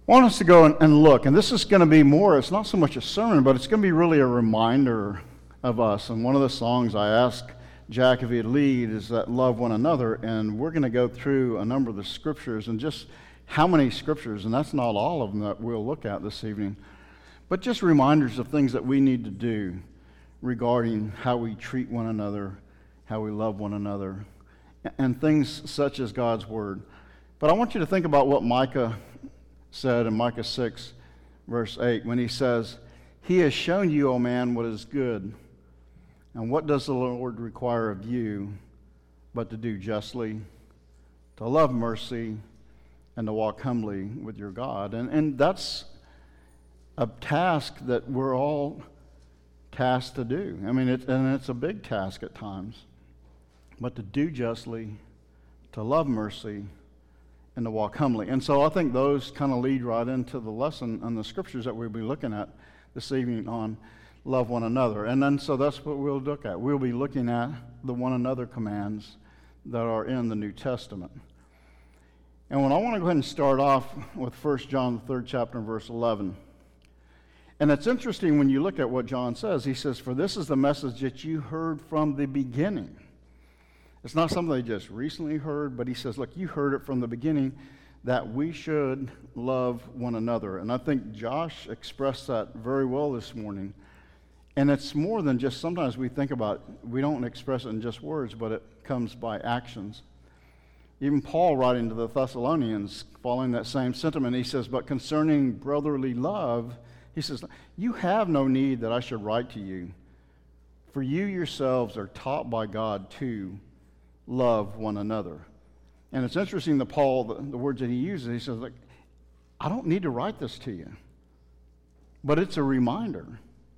I want us to go and look, and this is going to be more, it's not so much a sermon, but it's going to be really a reminder of us. And one of the songs I asked Jack if he'd lead is that love one another, and we're going to go through a number of the scriptures, and just how many scriptures, and that's not all of them that we'll look at this evening, but just reminders of things that we need to do regarding how we treat one another, how we love one another, and things such as God's Word. But I want you to think about what Micah said in Micah 6, verse 8, when he says, "He has shown you, O man, what is good. And what does the Lord require of you but to do justly, to love mercy, and to walk humbly with your God?" And that's a task that we're all tasked to do. I mean, it's a big task at times. But to do justly, to love mercy, and to walk humbly. And so I think those kind of lead right into the lesson and the scriptures that we'll be looking at this evening on love one another. And then so that's what we'll look at. We'll be looking at the one another commands that are in the New Testament. And when I want to go ahead and start off with 1 John, the 3rd chapter, and verse 11. And it's interesting when you look at what John says. He says, "For this is the message that you heard from the beginning." It's not something they just recently heard, but he says, look, you heard it from the beginning that we should love one another. And I think Josh expressed that very well this morning. And it's more than just, sometimes we think about, we don't express it in just words, but it comes by actions. Even Paul, writing to the Thessalonians, following that same sentiment, he says, "But concerning brotherly love," he says, "you have no need that I should write to you, for you yourselves are taught by God to love one another." And it's interesting that Paul, the words that he uses, he says, like, I don't need to write this to you, but it's a reminder,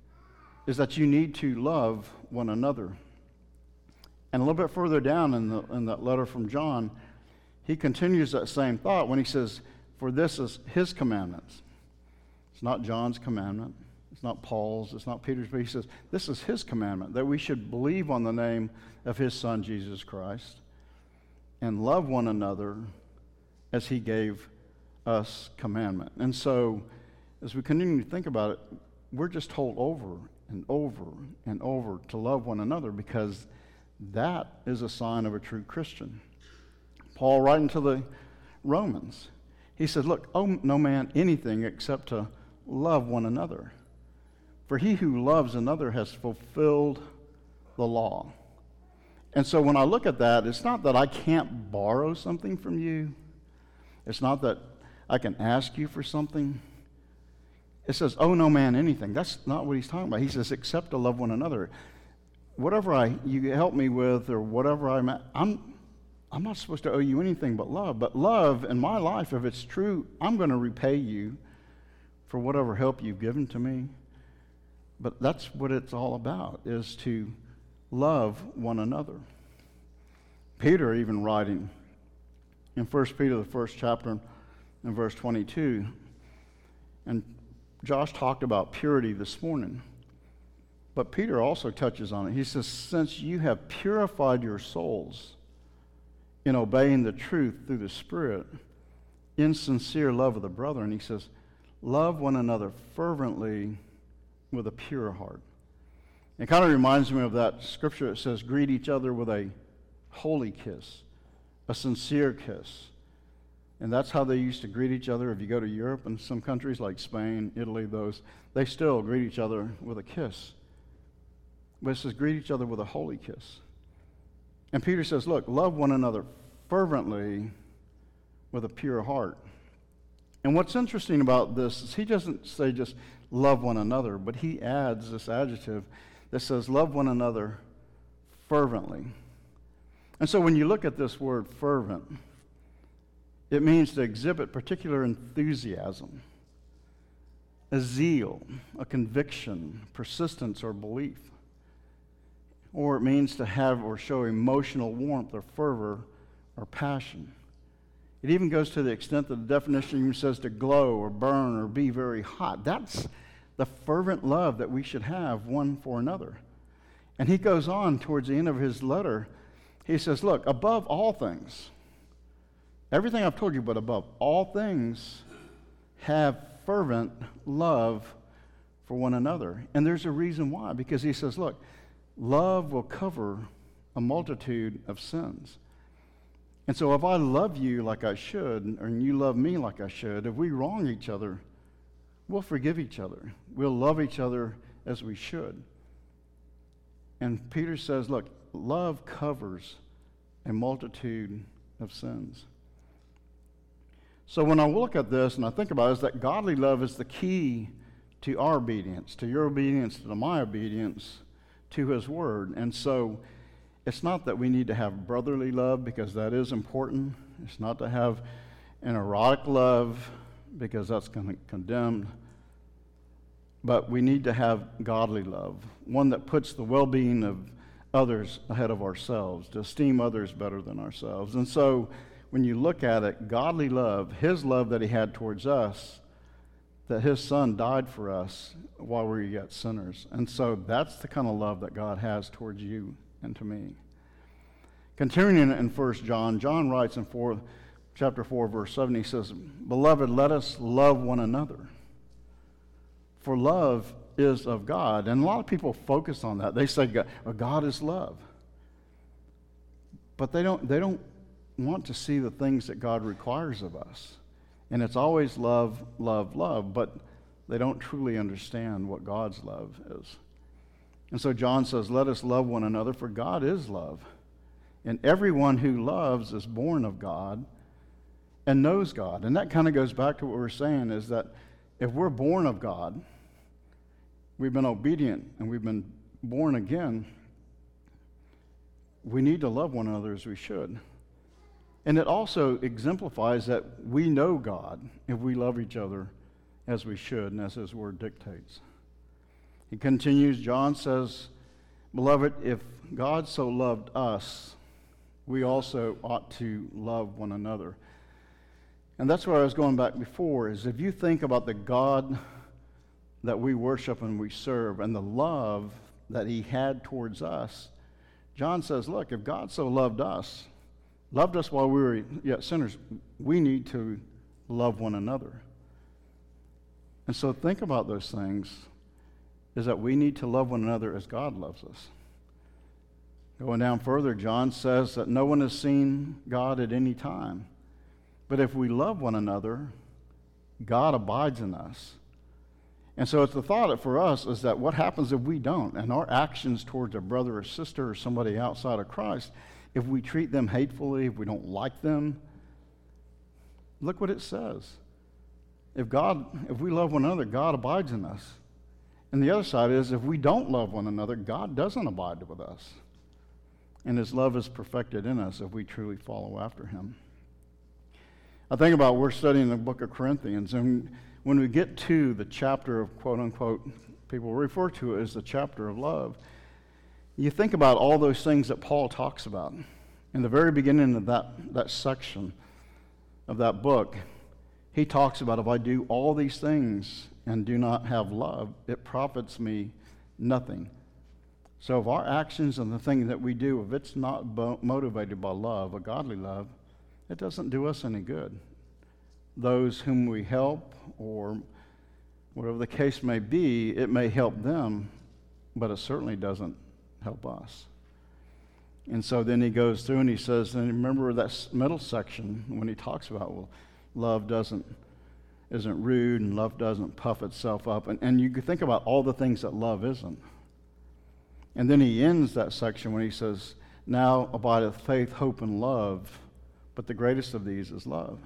is that you need to love one another. And a little bit further down in that letter from John, he continues that same thought when he says, "For this is his commandments." It's not John's commandment. It's not Paul's. It's not Peter's. But he says, this is his commandment, that we should believe on the name of his Son, Jesus Christ, and love one another as he gave us commandment. And so, as we continue to think about it, we're just told over and over and over to love one another, because that is a sign of a true Christian. Paul, writing to the Romans, he said, look, owe no man anything except to love one another. For he who loves another has fulfilled the law. And so when I look at that, it's not that I can't borrow something from you. It's not that I can ask you for something. It says, owe no man anything. That's not what he's talking about. He says, except to love one another. Whatever you help me with, or whatever I'm not supposed to owe you anything but love. But love in my life, if it's true, I'm going to repay you for whatever help you've given to me. But that's what it's all about, is to love one another. Peter, even writing in 1 Peter, the 1st chapter, in verse 22, and Josh talked about purity this morning, but Peter also touches on it. He says, since you have purified your souls in obeying the truth through the Spirit, in sincere love of the brethren, he says, love one another fervently with a pure heart. It kind of reminds me of that scripture that says, greet each other with a holy kiss, a sincere kiss. And that's how they used to greet each other. If you go to Europe and some countries like Spain, Italy, they still greet each other with a kiss. But it says, greet each other with a holy kiss. And Peter says, look, love one another fervently with a pure heart. And what's interesting about this is he doesn't say just love one another, but he adds this adjective that says love one another fervently. And so when you look at this word fervent, it means to exhibit particular enthusiasm, a zeal, a conviction, persistence, or belief. Or it means to have or show emotional warmth or fervor or passion. It even goes to the extent that the definition even says to glow or burn or be very hot. That's the fervent love that we should have one for another. And he goes on towards the end of his letter. He says, look, above all things, everything I've told you, but above all things, have fervent love for one another. And there's a reason why, because he says, look, love will cover a multitude of sins. And so if I love you like I should, and you love me like I should, if we wrong each other, we'll forgive each other. We'll love each other as we should. And Peter says, look, love covers a multitude of sins. So when I look at this and I think about it, is that godly love is the key to our obedience, to your obedience, to my obedience, to his word. And so it's not that we need to have brotherly love, because that is important. It's not to have an erotic love, because that's condemned. But we need to have godly love, one that puts the well-being of others ahead of ourselves, to esteem others better than ourselves. And so when you look at it, godly love, his love that he had towards us, that his son died for us while we were yet sinners. And so that's the kind of love that God has towards you and to me. Continuing in 1 John, John writes in chapter 4, verse 7, he says, "Beloved, let us love one another, for love is of God." And a lot of people focus on that. They say God is love. But they don't want to see the things that God requires of us. And it's always love, love, love, but they don't truly understand what God's love is. And so John says, let us love one another, for God is love. And everyone who loves is born of God and knows God. And that kind of goes back to what we're saying, is that if we're born of God, we've been obedient and we've been born again, we need to love one another as we should. And it also exemplifies that we know God if we love each other as we should and as his word dictates. He continues, John says, "Beloved, if God so loved us, we also ought to love one another." And that's where I was going back before, is if you think about the God that we worship and we serve and the love that he had towards us, John says, look, if God so loved us while we were yet sinners, we need to love one another. And so think about those things, is that we need to love one another as God loves us. Going down further, John says that no one has seen God at any time. But if we love one another, God abides in us. And so it's the thought for us is that what happens if we don't, and our actions towards a brother or sister or somebody outside of Christ, if we treat them hatefully, if we don't like them, look what it says. If we love one another, God abides in us. And the other side is, if we don't love one another, God doesn't abide with us. And his love is perfected in us if we truly follow after him. I think about, we're studying the book of Corinthians, and when we get to the chapter of quote-unquote, people refer to it as the chapter of love, you think about all those things that Paul talks about. In the very beginning of that section of that book, he talks about, if I do all these things and do not have love, it profits me nothing. So if our actions and the things that we do, if it's not motivated by love, a godly love, it doesn't do us any good. Those whom we help, or whatever the case may be, it may help them, but it certainly doesn't help us. And so then he goes through and he says, and remember that middle section when he talks about, well, love isn't rude, and love doesn't puff itself up. And you could think about all the things that love isn't. And then he ends that section when he says, now abideth faith, hope, and love, but the greatest of these is love.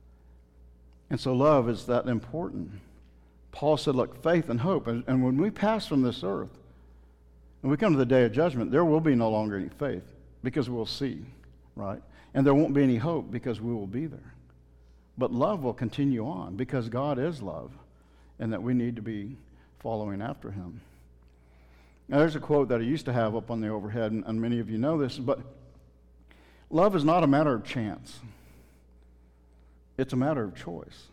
And so love is that important. Paul said, look, faith and hope. And when we pass from this earth, when we come to the day of judgment, there will be no longer any faith, because we'll see, right? And there won't be any hope, because we will be there. But love will continue on, because God is love, and that we need to be following after him. Now, there's a quote that I used to have up on the overhead, and many of you know this, but love is not a matter of chance. It's a matter of choice.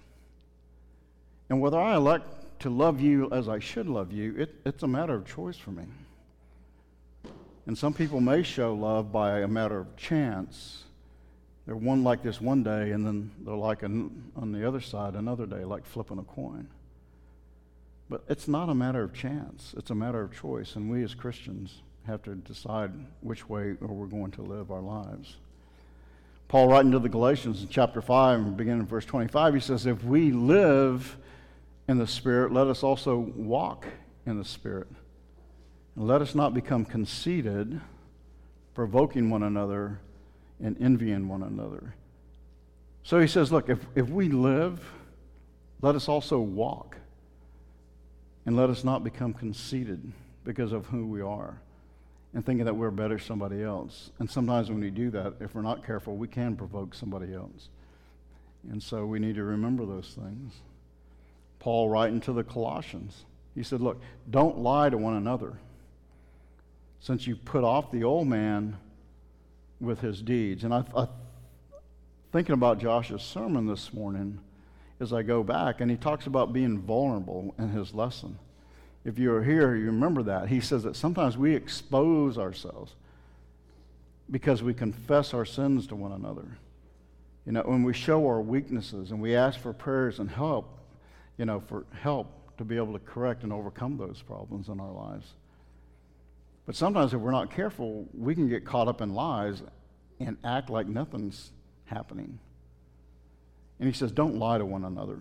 And whether I elect to love you as I should love you, it's a matter of choice for me. And some people may show love by a matter of chance. they're one like this one day, and then they're like on the other side another day, like flipping a coin. But it's not a matter of chance. It's a matter of choice, and we as Christians have to decide which way we're going to live our lives. Paul, writing to the Galatians in chapter 5, beginning in verse 25, he says, if we live in the Spirit, let us also walk in the Spirit. And let us not become conceited, provoking one another and envying one another. So he says, look, if we live, let us also walk. And let us not become conceited because of who we are and thinking that we're better than somebody else. And sometimes when we do that, if we're not careful, we can provoke somebody else. And so we need to remember those things. Paul, writing to the Colossians, he said, look, don't lie to one another, since you put off the old man with his deeds. And I thinking about Josh's sermon this morning as I go back, and he talks about being vulnerable in his lesson. If you are here, you remember that. He says that sometimes we expose ourselves because we confess our sins to one another. You know, when we show our weaknesses and we ask for prayers and help, for help to be able to correct and overcome those problems in our lives. But sometimes if we're not careful, we can get caught up in lies and act like nothing's happening. And he says, don't lie to one another,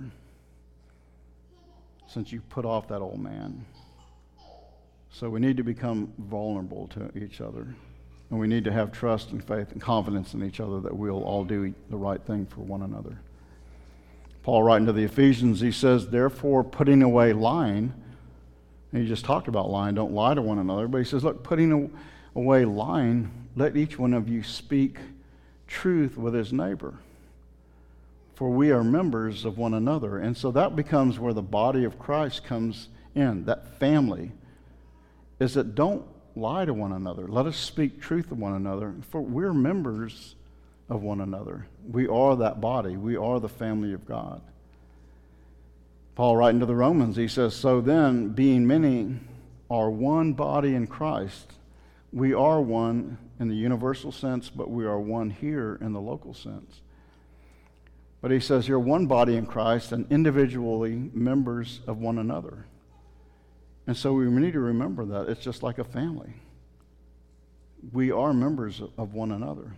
since you put off that old man. So we need to become vulnerable to each other. And we need to have trust and faith and confidence in each other that we'll all do the right thing for one another. Paul, writing to the Ephesians, he says, therefore, putting away lying, and he just talked about lying, don't lie to one another, but he says, look, putting away lying, let each one of you speak truth with his neighbor. For we are members of one another. And so that becomes where the body of Christ comes in, that family, is that don't lie to one another. Let us speak truth to one another, for we're members of one another. We are that body. We are the family of God. Paul, writing to the Romans, he says, so then, being many are one body in Christ, we are one in the universal sense, but we are one here in the local sense. But he says you're one body in Christ and individually members of one another. And so we need to remember that. It's just like a family. We are members of one another.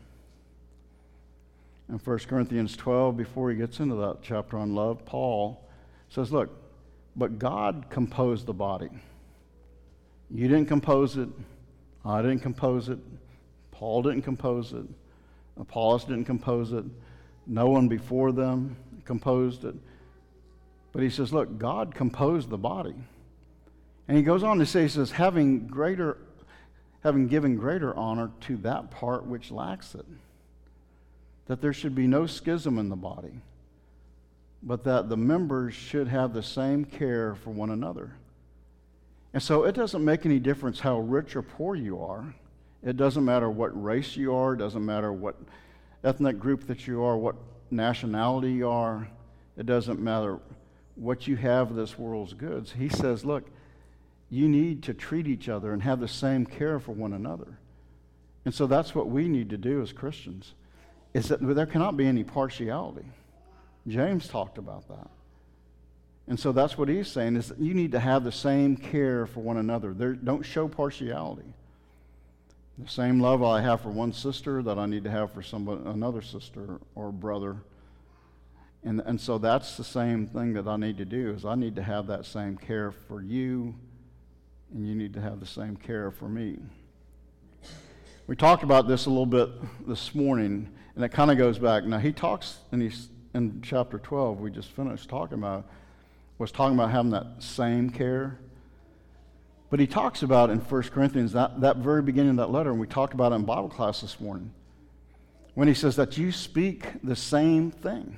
In 1 Corinthians 12, before he gets into that chapter on love, Paul says, look, but God composed the body. You didn't compose it. I didn't compose it. Paul didn't compose it. Apollos didn't compose it. No one before them composed it. But he says, look, God composed the body. And he goes on to say, he says, having given greater honor to that part which lacks it, that there should be no schism in the body, but that the members should have the same care for one another. And so it doesn't make any difference how rich or poor you are. It doesn't matter what race you are. It doesn't matter what ethnic group that you are, what nationality you are. It doesn't matter what you have of this world's goods. He says, look, you need to treat each other and have the same care for one another. And so that's what we need to do as Christians, is that there cannot be any partiality. James talked about that. And so that's what he's saying, is that you need to have the same care for one another. Don't show partiality. The same love I have for one sister that I need to have for another sister or brother. And so that's the same thing that I need to do, is I need to have that same care for you, and you need to have the same care for me. We talked about this a little bit this morning, and it kind of goes back. Now, he talks in chapter 12, we just finished talking about, was talking about having that same care. But he talks about in 1 Corinthians, that very beginning of that letter, and we talked about it in Bible class this morning, when he says that you speak the same thing,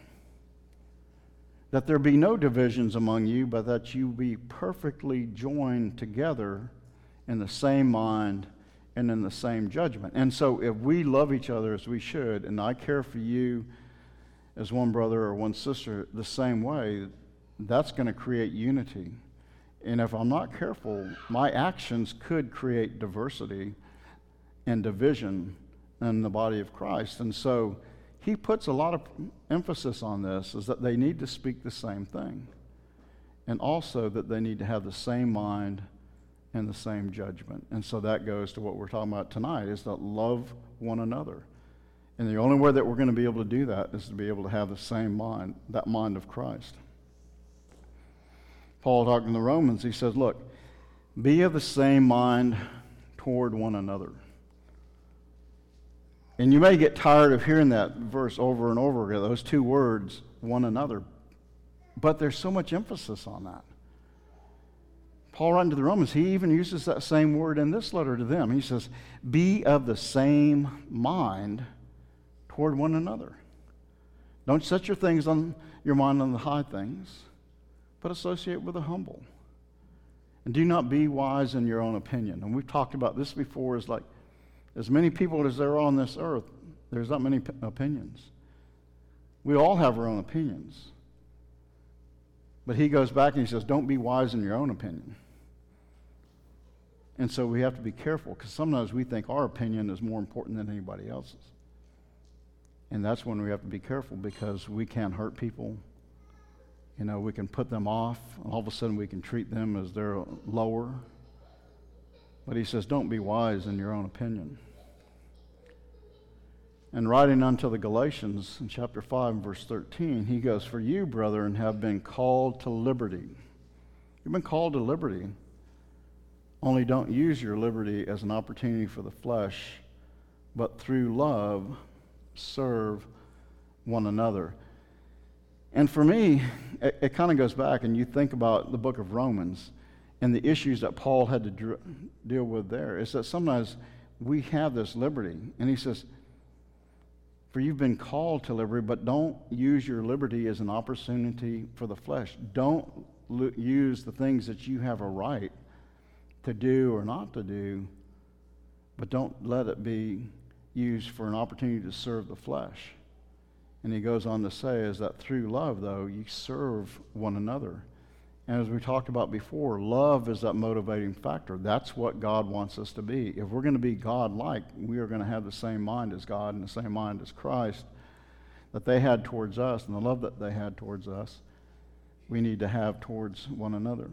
that there be no divisions among you, but that you be perfectly joined together in the same mind and in the same judgment. And so if we love each other as we should, and I care for you as one brother or one sister the same way, that's going to create unity. And if I'm not careful, my actions could create diversity and division in the body of Christ. And so he puts a lot of emphasis on this, is that they need to speak the same thing. And also that they need to have the same mind and the same judgment. And so that goes to what we're talking about tonight, is to love one another. And the only way that we're going to be able to do that is to be able to have the same mind, that mind of Christ. Paul, talking to the Romans, he says, look, be of the same mind toward one another. And you may get tired of hearing that verse over and over again, those two words, one another. But there's so much emphasis on that. Paul, writing to the Romans, he even uses that same word in this letter to them. He says, be of the same mind toward one another. Don't set your mind on the high things, but associate with the humble. And do not be wise in your own opinion. And we've talked about this before, is like, as many people as there are on this earth, there's not many opinions. We all have our own opinions. But he goes back and he says, don't be wise in your own opinion. And so we have to be careful, because sometimes we think our opinion is more important than anybody else's. And that's when we have to be careful, because we can hurt people. You know, we can put them off, and all of a sudden we can treat them as they're lower. But he says, don't be wise in your own opinion. And writing unto the Galatians in chapter 5 verse 13, he goes, for you, brethren, have been called to liberty. You've been called to liberty. Only don't use your liberty as an opportunity for the flesh, but through love serve one another. And for me, it kind of goes back, and you think about the book of Romans and the issues that Paul had to deal with there, is that sometimes we have this liberty. And he says, for you've been called to liberty, but don't use your liberty as an opportunity for the flesh. Don't use the things that you have a right to do or not to do, but don't let it be used for an opportunity to serve the flesh. And he goes on to say is that through love, though, you serve one another. And as we talked about before, love is that motivating factor. That's what God wants us to be. If we're going to be God-like, we are going to have the same mind as God and the same mind as Christ that they had towards us, and the love that they had towards us, we need to have towards one another.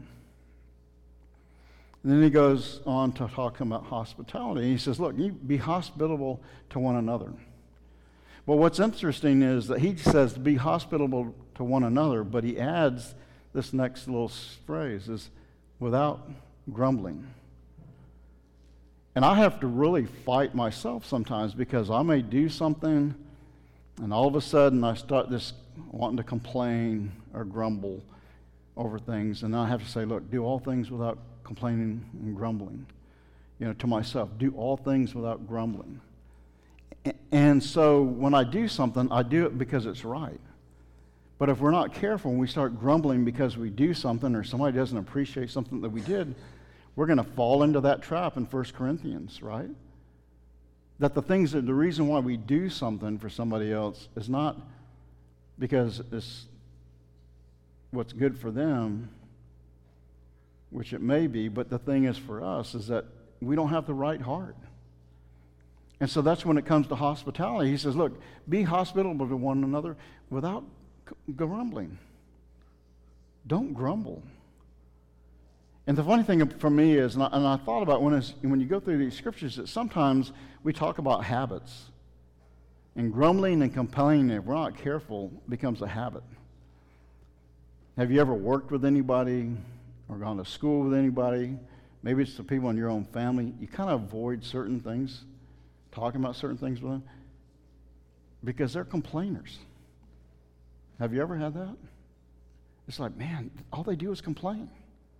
And then he goes on to talk about hospitality. He says, look, you be hospitable to one another. Well, what's interesting is that he says to be hospitable to one another, but he adds this next little phrase, is without grumbling. And I have to really fight myself sometimes, because I may do something and all of a sudden I start this wanting to complain or grumble over things, and I have to say, look, do all things without complaining and grumbling. You know, to myself, do all things without grumbling. And so when I do something, I do it because it's right. But if we're not careful and we start grumbling because we do something or somebody doesn't appreciate something that we did, we're going to fall into that trap in 1 Corinthians, right? That the reason why we do something for somebody else is not because it's what's good for them, which it may be, but the thing is for us is that we don't have the right heart. And so that's when it comes to hospitality. He says, look, be hospitable to one another without grumbling. Don't grumble. And the funny thing for me is, and I thought about when you go through these scriptures, that sometimes we talk about habits. And grumbling and complaining, if we're not careful, becomes a habit. Have you ever worked with anybody or gone to school with anybody? Maybe it's the people in your own family. You kind of avoid certain things, talking about certain things with them, because they're complainers. Have you ever had that? It's like, man, all they do is complain.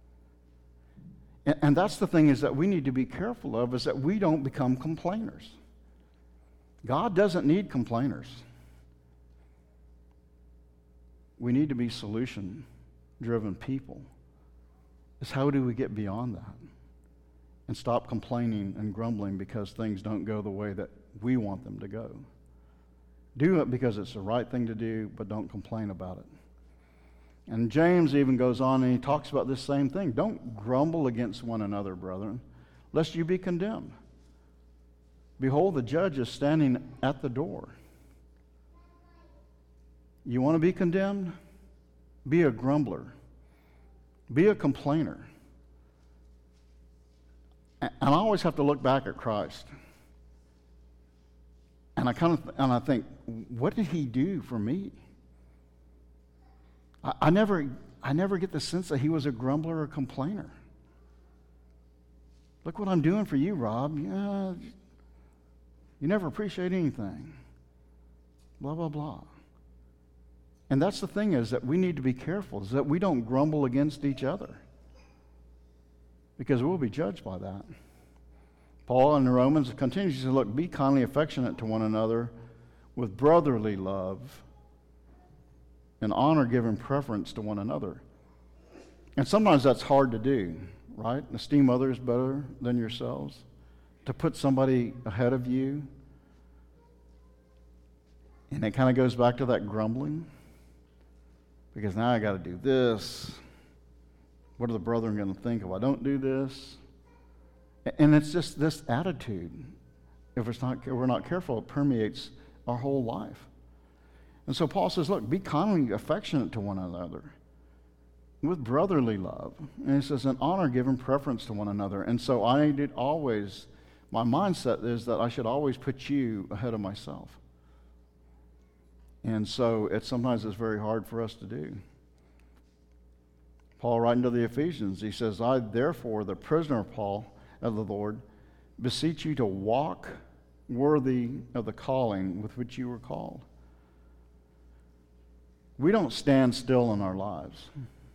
And that's the thing is that we need to be careful of, is that we don't become complainers. God doesn't need complainers. We need to be solution-driven people. It's how do we get beyond that and stop complaining and grumbling because things don't go the way that we want them to go. Do it because it's the right thing to do, but don't complain about it. And James even goes on and he talks about this same thing. Don't grumble against one another, brethren, lest you be condemned. Behold, the judge is standing at the door. You want to be condemned? Be a grumbler. Be a complainer. And I always have to look back at Christ. And I think, what did he do for me? I never get the sense that he was a grumbler or complainer. Look what I'm doing for you, Rob. Yeah, you never appreciate anything. Blah, blah, blah. And that's the thing, is that we need to be careful, is that we don't grumble against each other, because we'll be judged by that. Paul in the Romans continues to say, look, be kindly affectionate to one another with brotherly love, and honor giving preference to one another. And sometimes that's hard to do, right? Esteem others better than yourselves. To put somebody ahead of you. And it kind of goes back to that grumbling. Because now I got to do this. What are the brethren going to think if I don't do this? And it's just this attitude. If we're not careful, it permeates our whole life. And so Paul says, look, be kindly affectionate to one another with brotherly love. And he says, and honor giving preference to one another. And so I did always, my mindset is that I should always put you ahead of myself. And so sometimes it's very hard for us to do. Paul writing to the Ephesians, he says, I therefore, the prisoner of Paul, of the Lord, beseech you to walk worthy of the calling with which you were called. We don't stand still in our lives.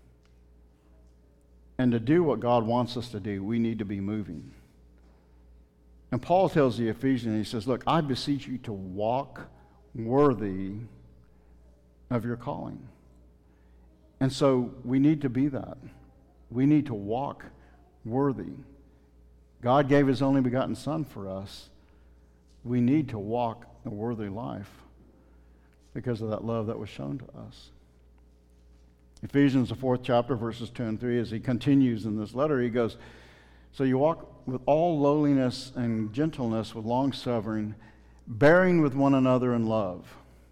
And to do what God wants us to do, we need to be moving. And Paul tells the Ephesians, he says, look, I beseech you to walk worthy of your calling. And so we need to be that. We need to walk worthy. God gave his only begotten Son for us. We need to walk a worthy life because of that love that was shown to us. Ephesians, the 4th chapter, verses 2 and 3, as he continues in this letter, he goes, so you walk with all lowliness and gentleness, with long-suffering, bearing with one another in love.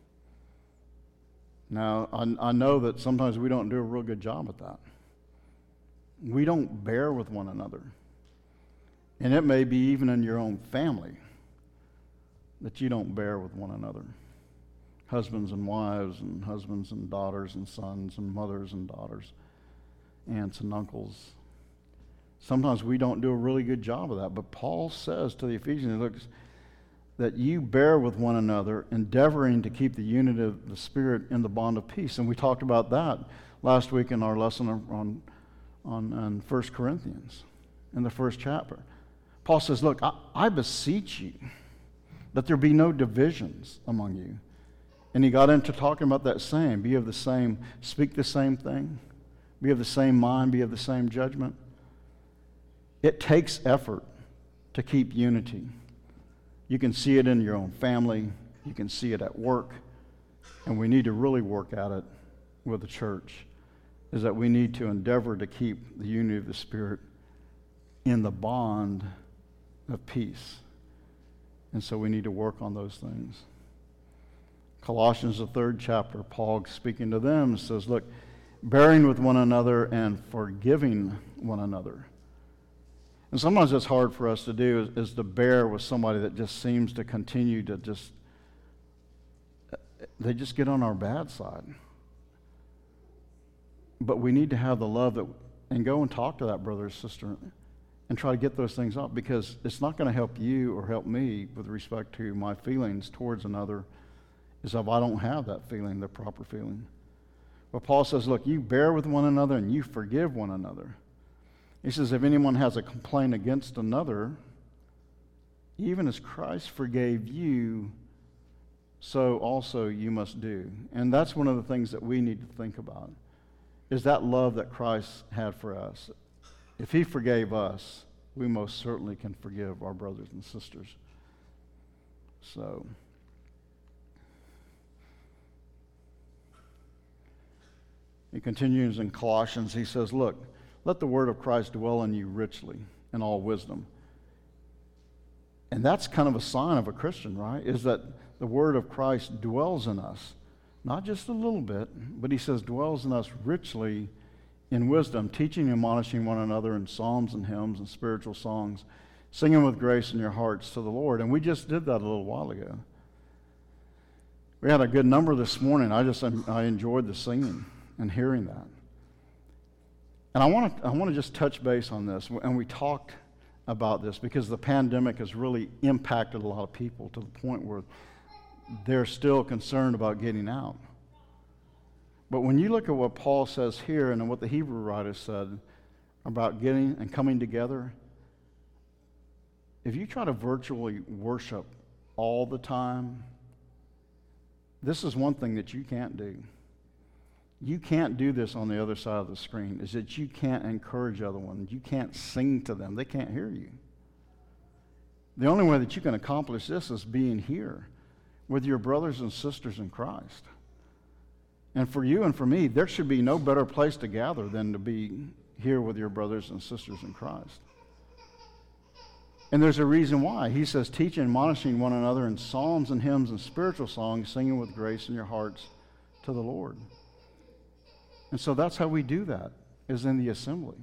Now, I know that sometimes we don't do a real good job at that. We don't bear with one another. And it may be even in your own family that you don't bear with one another. Husbands and wives, and husbands and daughters, and sons and mothers and daughters, aunts and uncles. Sometimes we don't do a really good job of that. But Paul says to the Ephesians, look, that you bear with one another, endeavoring to keep the unity of the Spirit in the bond of peace. And we talked about that last week in our lesson on 1 Corinthians, in the 1st chapter. Paul says, look, I beseech you that there be no divisions among you. And he got into talking about that saying, be of the same, speak the same thing, be of the same mind, be of the same judgment. It takes effort to keep unity. You can see it in your own family, you can see it at work, and we need to really work at it with the church, is that we need to endeavor to keep the unity of the Spirit in the bond of peace. And so we need to work on those things. Colossians, the 3rd chapter, Paul speaking to them says, look, bearing with one another and forgiving one another. And sometimes it's hard for us to do is to bear with somebody that just seems to continue to they just get on our bad side. But we need to have the love and go and talk to that brother or sister and try to get those things up, because it's not going to help you or help me with respect to my feelings towards another, is if I don't have that feeling, the proper feeling. But Paul says, look, you bear with one another and you forgive one another. He says, if anyone has a complaint against another, even as Christ forgave you, so also you must do. And that's one of the things that we need to think about, is that love that Christ had for us. If he forgave us, we most certainly can forgive our brothers and sisters. So, he continues in Colossians, he says, look, let the word of Christ dwell in you richly in all wisdom. And that's kind of a sign of a Christian, right? Is that the word of Christ dwells in us. not just a little bit, but he says dwells in us richly in wisdom, teaching and admonishing one another in psalms and hymns and spiritual songs, singing with grace in your hearts to the Lord. And we just did that a little while ago. We had a good number this morning. I enjoyed the singing and hearing that. And I want to just touch base on this. And we talked about this because the pandemic has really impacted a lot of people to the point where they're still concerned about getting out. But when you look at what Paul says here and what the Hebrew writer said about getting and coming together, if you try to virtually worship all the time, this is one thing that you can't do. You can't do this on the other side of the screen, is that you can't encourage other ones. You can't sing to them. They can't hear you. The only way that you can accomplish this is being here with your brothers and sisters in Christ. And for you and for me, there should be no better place to gather than to be here with your brothers and sisters in Christ. And there's a reason why. He says, teaching and admonishing one another in psalms and hymns and spiritual songs, singing with grace in your hearts to the Lord. And so that's how we do that, is in the assembly.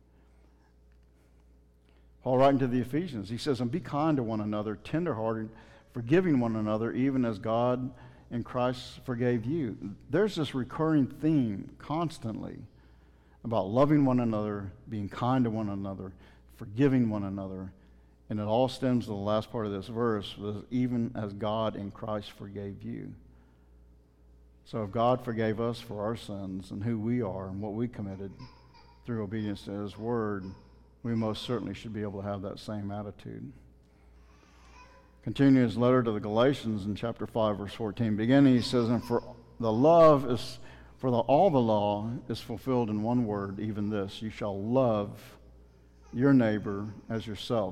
Paul writing to the Ephesians, he says, and be kind to one another, tenderhearted, forgiving one another, even as God in Christ forgave you. There's this recurring theme constantly about loving one another, being kind to one another, forgiving one another. And it all stems to the last part of this verse, was even as God in Christ forgave you. So if God forgave us for our sins and who we are and what we committed through obedience to His Word, we most certainly should be able to have that same attitude. Continuing his letter to the Galatians in chapter 5, verse 14, beginning, he says, and for all the law is fulfilled in one word, even this, you shall love your neighbor as yourself.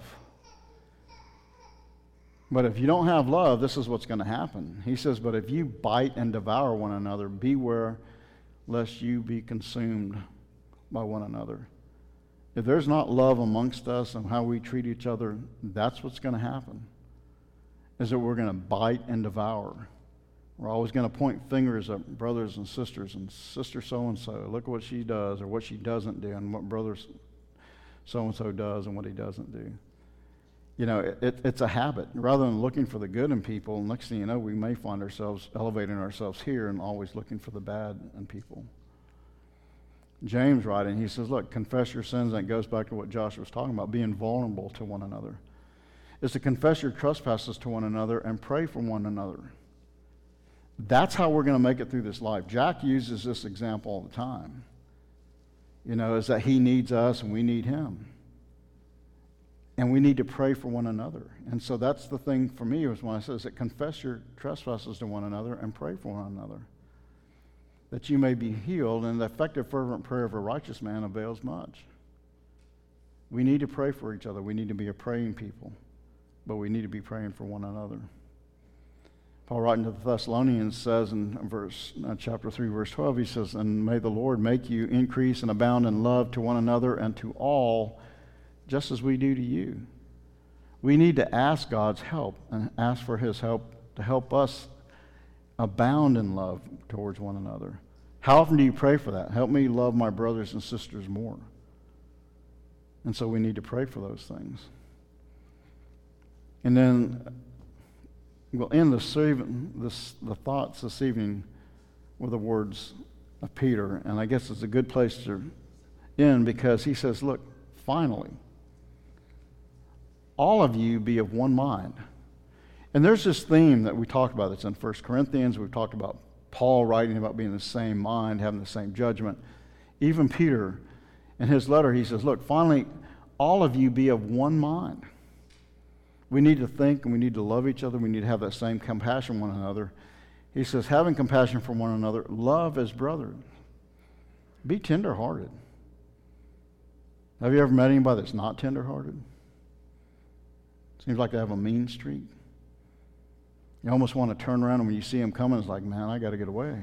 But if you don't have love, this is what's going to happen. He says, but if you bite and devour one another, beware lest you be consumed by one another. If there's not love amongst us and how we treat each other, that's what's going to happen, is that we're going to bite and devour. We're always going to point fingers at brothers and sisters, and sister so-and-so, look at what she does or what she doesn't do, and what brother so-and-so does and what he doesn't do. You know, it's a habit. Rather than looking for the good in people, next thing you know, we may find ourselves elevating ourselves here and always looking for the bad in people. James writing, he says, look, confess your sins, and it goes back to what Joshua was talking about, being vulnerable to one another. Is to confess your trespasses to one another and pray for one another. That's how we're going to make it through this life. Jack uses this example all the time. You know, is that he needs us and we need him. And we need to pray for one another. And so that's the thing for me, is when I says that confess your trespasses to one another and pray for one another, that you may be healed, and the effective fervent prayer of a righteous man avails much. We need to pray for each other. We need to be a praying people, but we need to be praying for one another. Paul writing to the Thessalonians says in chapter 3, verse 12, he says, and may the Lord make you increase and abound in love to one another and to all, just as we do to you. We need to ask God's help and ask for his help to help us abound in love towards one another. How often do you pray for that? Help me love my brothers and sisters more. And so we need to pray for those things. And then we'll end the thoughts this evening with the words of Peter. And I guess it's a good place to end, because he says, look, finally, all of you be of one mind. And there's this theme that we talked about that's in 1 Corinthians. We've talked about Paul writing about being the same mind, having the same judgment. Even Peter, in his letter, he says, look, finally, all of you be of one mind. We need to think and we need to love each other. We need to have that same compassion for one another. He says, having compassion for one another, love as brethren. Be tenderhearted. Have you ever met anybody that's not tenderhearted? Seems like they have a mean streak. You almost want to turn around, and when you see them coming, it's like, man, I got to get away.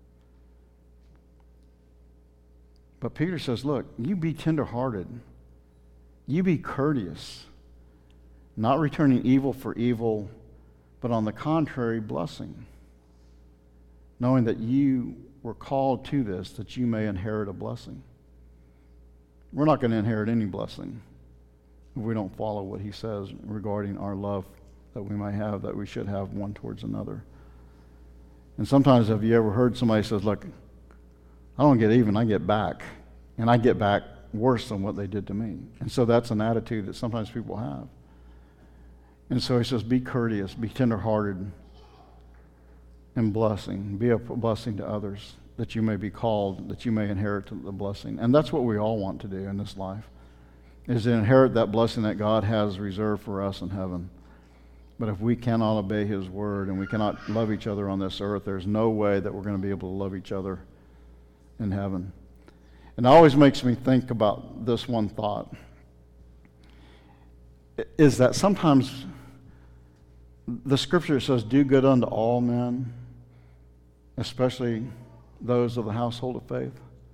But Peter says, look, you be tenderhearted. You be courteous, not returning evil for evil, but on the contrary, blessing. knowing that you were called to this, that you may inherit a blessing. We're not going to inherit any blessing if we don't follow what he says regarding our love that we may have, that we should have one towards another. And sometimes, have you ever heard somebody says, look, I don't get even, I get back. And I get back worse than what they did to me. And so that's an attitude that sometimes people have. And so he says, be courteous, be tenderhearted, and blessing. Be a blessing to others, that you may be called, that you may inherit the blessing. And that's what we all want to do in this life, is to inherit that blessing that God has reserved for us in heaven. But if we cannot obey his word and we cannot love each other on this earth, there's no way that we're going to be able to love each other in heaven. And it always makes me think about this one thought, is that sometimes the scripture says, do good unto all men, especially those of the household of faith.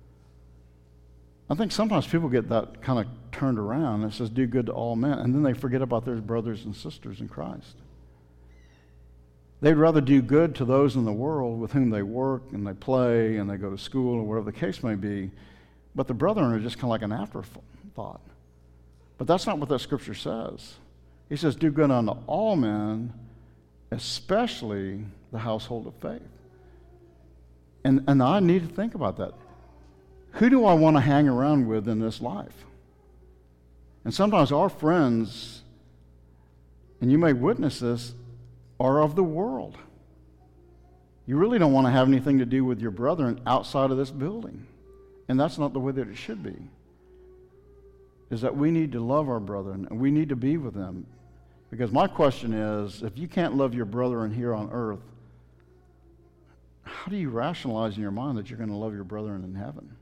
I think sometimes people get that kind of turned around. It says, do good to all men, and then they forget about their brothers and sisters in Christ. They'd rather do good to those in the world with whom they work and they play and they go to school or whatever the case may be, but the brethren are just kind of like an afterthought. But that's not what that scripture says. He says, do good unto all men, especially the household of faith. And I need to think about that. Who do I want to hang around with in this life? And sometimes our friends, and you may witness this, are of the world. You really don't want to have anything to do with your brethren outside of this building. And that's not the way that it should be. Is that we need to love our brethren, and we need to be with them. Because my question is, if you can't love your brethren here on earth, how do you rationalize in your mind that you're going to love your brethren in heaven?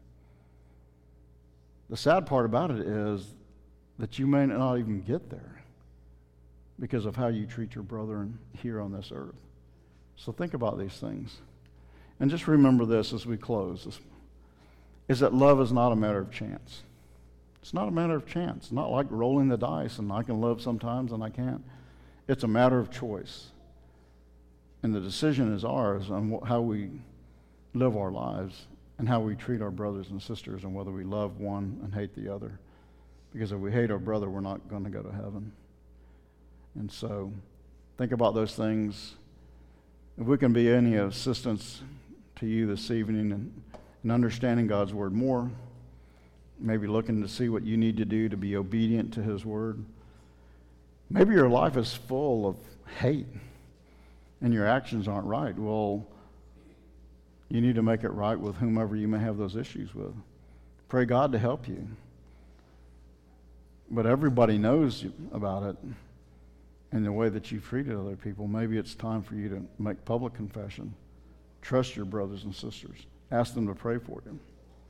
The sad part about it is that you may not even get there because of how you treat your brethren here on this earth. So think about these things. And just remember this as we close, is that love is not a matter of chance. It's not a matter of chance. It's not like rolling the dice and I can love sometimes and I can't. It's a matter of choice. And the decision is ours on how we live our lives and how we treat our brothers and sisters and whether we love one and hate the other. Because if we hate our brother, we're not going to go to heaven. And so think about those things. If we can be any assistance to you this evening in understanding God's word more, maybe looking to see what you need to do to be obedient to his word. Maybe your life is full of hate and your actions aren't right. Well, you need to make it right with whomever you may have those issues with. Pray God to help you. But everybody knows about it and the way that you've treated other people. Maybe it's time for you to make public confession. Trust your brothers and sisters. Ask them to pray for you.